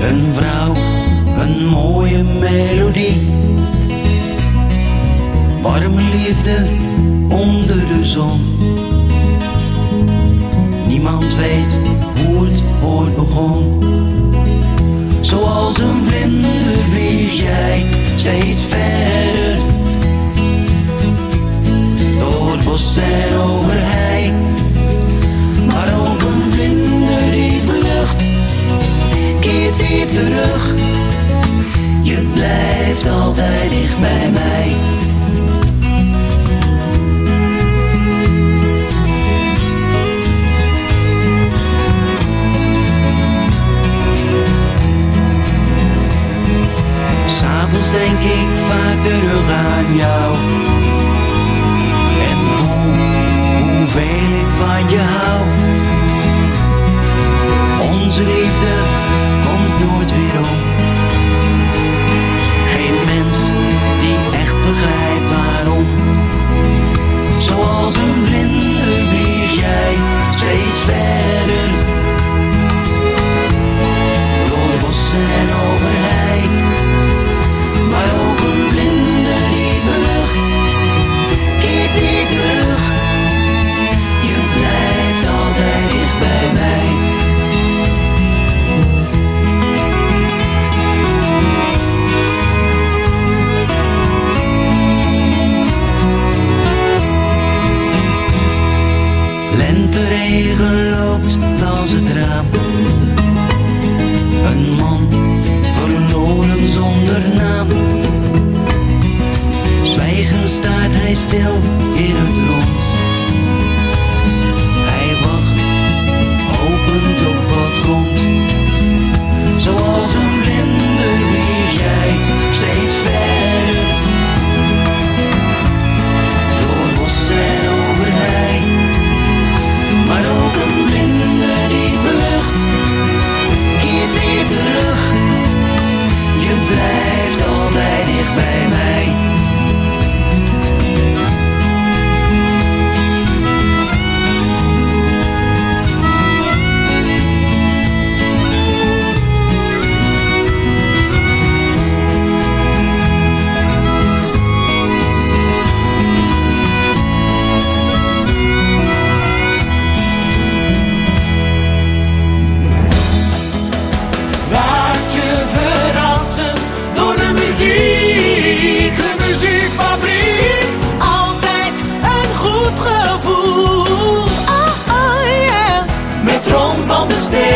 Een vrouw, een mooie melodie. Warme liefde onder de zon. Niemand weet hoe het ooit begon. Zoals een vlinder vlieg jij steeds verder. Door bos en over hei. Maar ook een vlinder die vlucht, keert weer terug. Je blijft altijd dicht bij mij. S'avonds denk ik vaak terug aan jou. En voel hoeveel ik van je hou. Onze liefde komt nooit weer om. Geen mens die echt begrijpt waarom. Zoals een vlinder vlieg jij steeds verder. Door bos en over hei. Maar ook een vlinder die vlucht, keert weer terug. Je blijft altijd dicht bij mij. Lenteregen loopt langs het raam. Een man verloren zonder naam. Zwijgend staart hij stil in het rond. Hij wacht, hopend op wat komt. Zoals een vlinder vlieg jij steeds verder. Door bos en over hei. Maar ook een vlinder die vlucht, keert weer terug. Je blijft altijd dicht bij mij. Van de steen.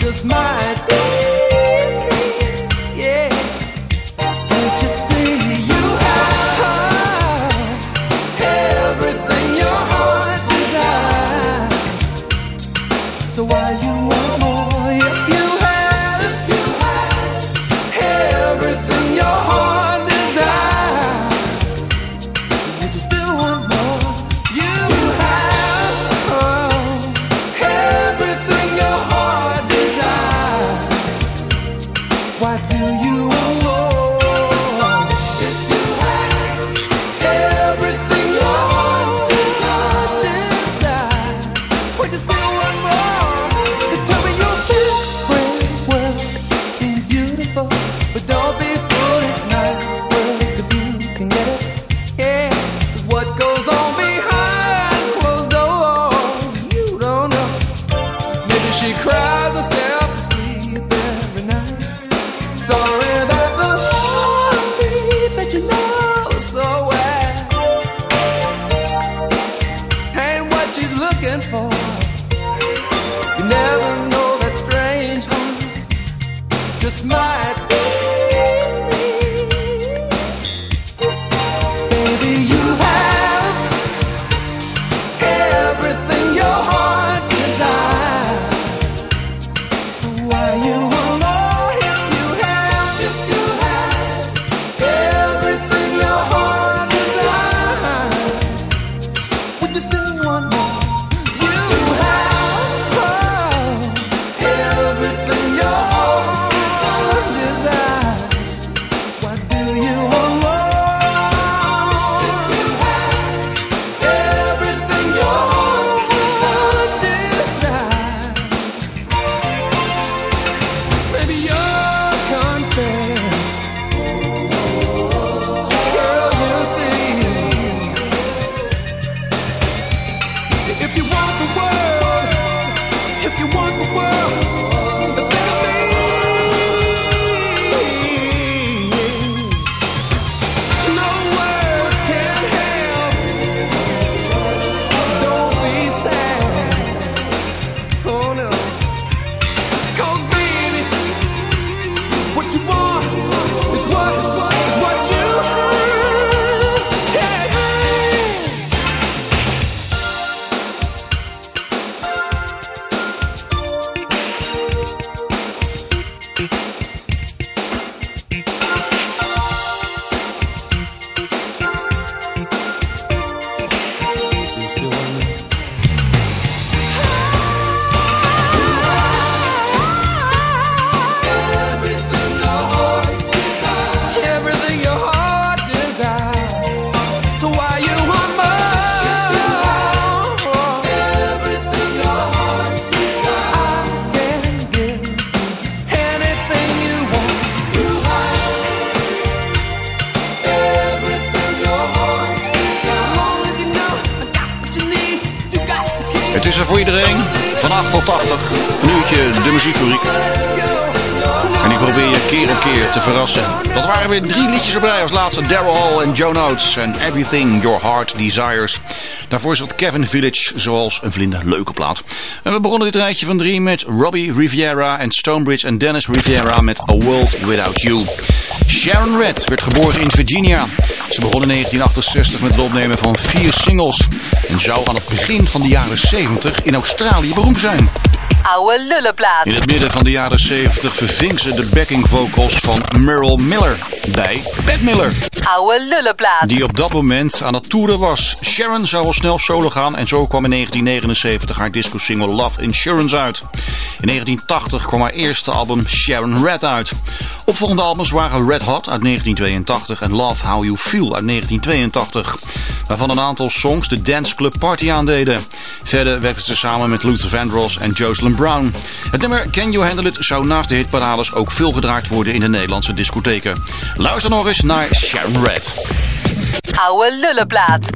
Might be, yeah. Can't you see? Het is er voor iedereen, van 8 tot 80. Een uurtje de muziekfabriek. En die probeer je keer op keer te verrassen. Dat waren weer 3 liedjes op rij. Als laatste Daryl Hall en Joan Oates en Everything Your Heart Desires. Daarvoor zat Kevin Village, zoals een vlinderleuke plaat. En we begonnen dit rijtje van 3 met Robbie Riviera en Stonebridge en Dennis Riviera met A World Without You. Sharon Redd werd geboren in Virginia. Ze begon in 1968 met het opnemen van 4 singles. En zou aan het begin van de jaren 70 in Australië beroemd zijn. Oude lullenplaat. In het midden van de jaren 70 verving ze de backing vocals van Merle Miller bij Bette Miller. Oude lullenplaat. Die op dat moment aan het toeren was. Sharon zou al snel solo gaan en zo kwam in 1979 haar disco-single Love Insurance uit. In 1980 kwam haar eerste album Sharon Redd uit. Opvolgende albums waren Red Hot uit 1982 en Love How You Feel uit 1982. Waarvan een aantal songs de Dance Club Party aandeden. Verder werkte ze samen met Luther Vandross en Jocelyn Brown. Het nummer Can You Handle It zou naast de hitparades ook veel gedraaid worden in de Nederlandse discotheken. Luister nog eens naar Sharon Redd. Oude lullenplaat.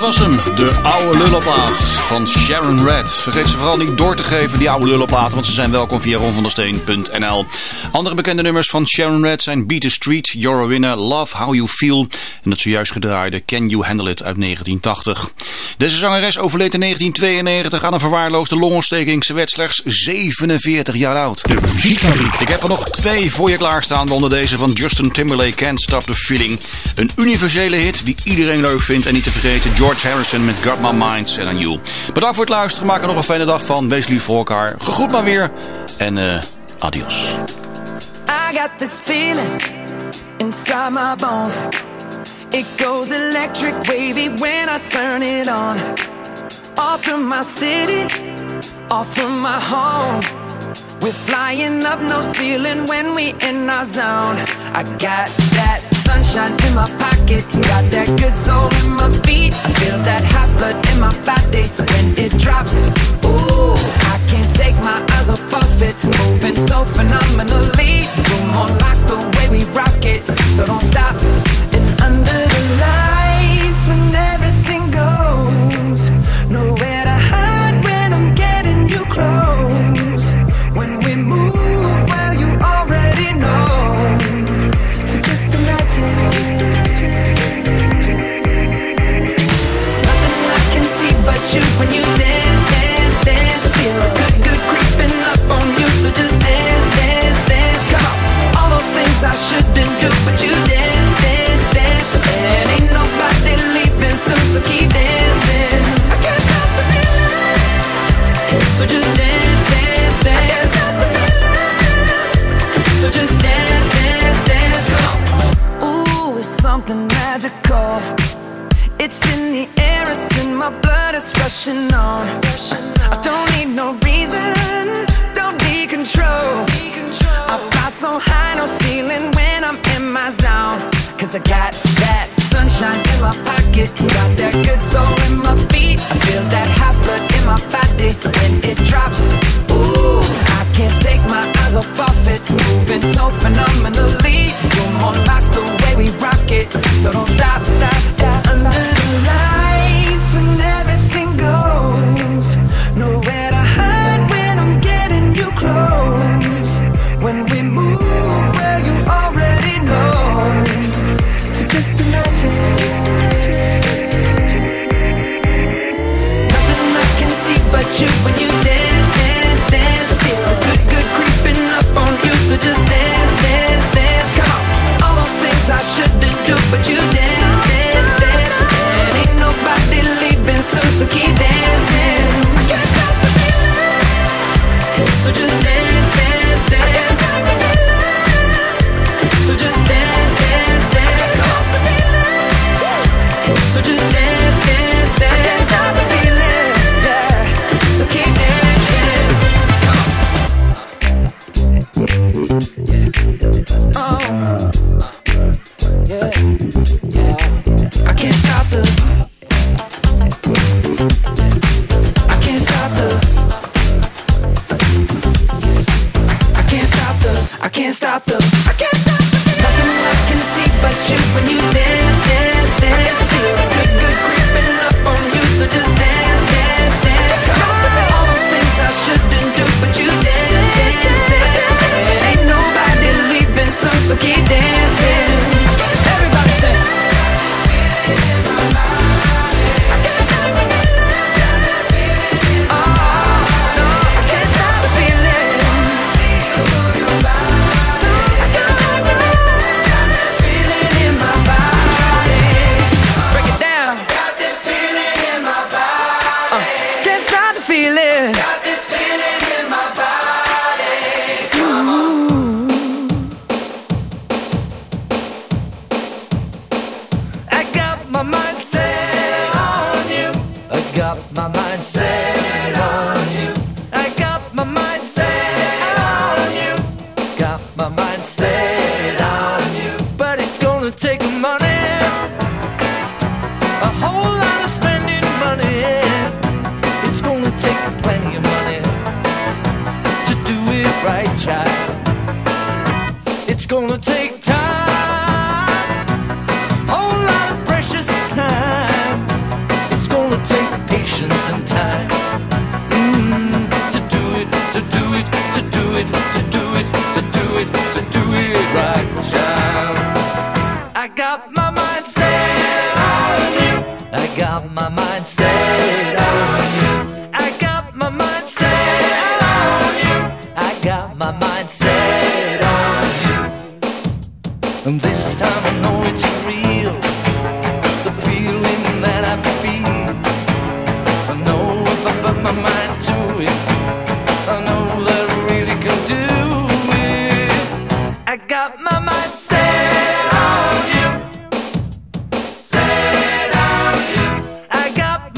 was hem, de oude lullenplaat van Sharon Redd. Vergeet ze vooral niet door te geven, die oude lullenplaten, want ze zijn welkom via ronvandesteen.nl. Andere bekende nummers van Sharon Redd zijn Beat the Street, You're a Winner, Love How You Feel en het zojuist gedraaide Can You Handle It uit 1980. Deze zangeres overleed in 1992 aan een verwaarloosde longontsteking. Ze werd slechts 47 jaar oud. De Muziekfabriek. Ik heb er nog 2 voor je klaarstaan, onder deze van Justin Timberlake, Can't Stop the Feeling. Een universele hit die iedereen leuk vindt. En niet te vergeten George Harrison met Got My Mind Set On You. Bedankt voor het luisteren. Maak er nog een fijne dag van. Wees lief voor elkaar. Gegroet maar weer. En adios. I got this feeling inside my bones. It goes electric wavy when I turn it on. Off from my city, off from my home. We're flying up, no ceiling when we in our zone. I got that sunshine in my pocket, got that good soul in my feet. I feel that hot blood in my body when it drops. Ooh, I can't take my eyes off of it, moving so phenomenally. You're more like the way we rock it, so don't stop. And under the lights when everything goes, nowhere to hide when I'm getting you close. When we move, well, you already know. So just imagine. Nothing I can see but you when you dance, dance, dance. Feel good, good creeping up on you. So just dance, dance, dance. Come on. All those things I shouldn't do, but you dance, dance, dance. And ain't nobody leaving soon, so keep dancing. I can't stop the feeling. So just dance, dance, dance. So just dance, dance, dance, come on. Ooh, it's something magical. It's in the air, it's in my blood, it's rushing on. I don't need no reason, don't need control. I fly so high, no ceiling when I'm in my zone. Cause I got that sunshine in my pocket, got that good soul in my feet. I feel that hot blood in my body when it drops. Ooh, I can't take my eyes off of it, moving so phenomenally. You're more like the way we rock it, so don't stop, stop, stop. Under the lights when everything goes, nowhere to hide when I'm getting you close. When we move, well, you already know. So just imagine. Nothing I can see but you when you dance, dance, dance. Feel good, good creeping up on you. So just dance, dance, dance. Come on. All those things I shouldn't do, but you dance, dance, dance. And ain't nobody leaving soon, so keep dancing. I can't stop the feeling. So just dance, dance, dance. So just dance, dance, dance. So just dance, dance, dance. I can't stop the feeling, yeah. So keep dancing. Oh, yeah, yeah. I can't stop the. I can't stop the. I can't stop the. I can't stop the. I can't stop the. Nothing I can see but you when you dance, dance, dance. Feel good, good creeping up on you. So just dance, dance, dance. Come on. All those things I shouldn't do, but you dance, dance, dance. And ain't nobody leaving soon, so keep dancing. Everybody say. gonna take time, whole lot of precious time. It's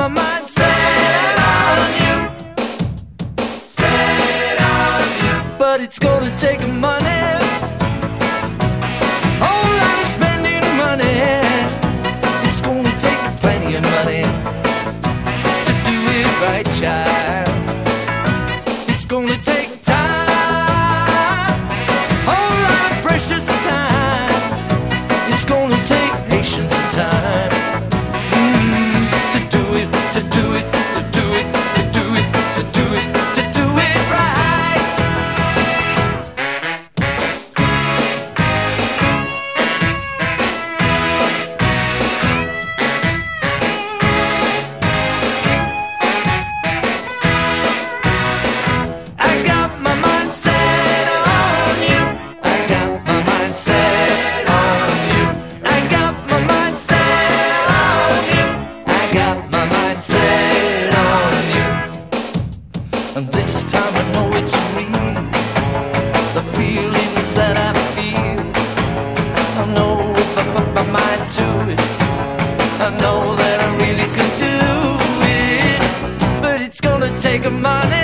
my mind set on you, set on you. But it's gonna take money, whole lot of spending money. It's gonna take plenty of money to do it right, child. It's gonna take time, whole lot of precious time. It's gonna take patience and time. To do it, to do it, to do it, to do it, to do it, to do it right. I got my mind set on you. I got my mind set on you. I got my mind set on you. I got my mind set on you. And this time I know it's real. The feelings that I feel, I know if I put my mind to it, I know that I really could do it. But it's gonna take money,